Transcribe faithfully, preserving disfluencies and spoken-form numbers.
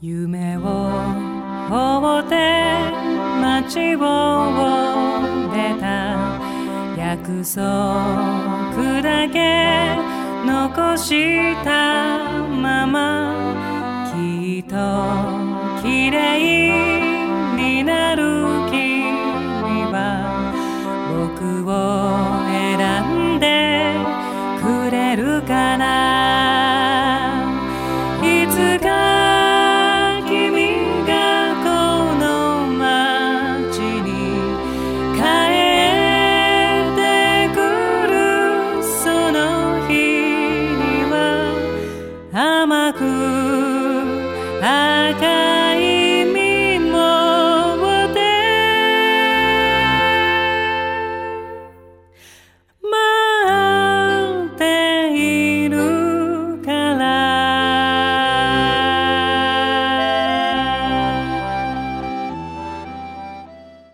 夢を追って街を出た約束だけ残したままきっと綺麗になる君は僕を選んでくれるかないつか甘く赤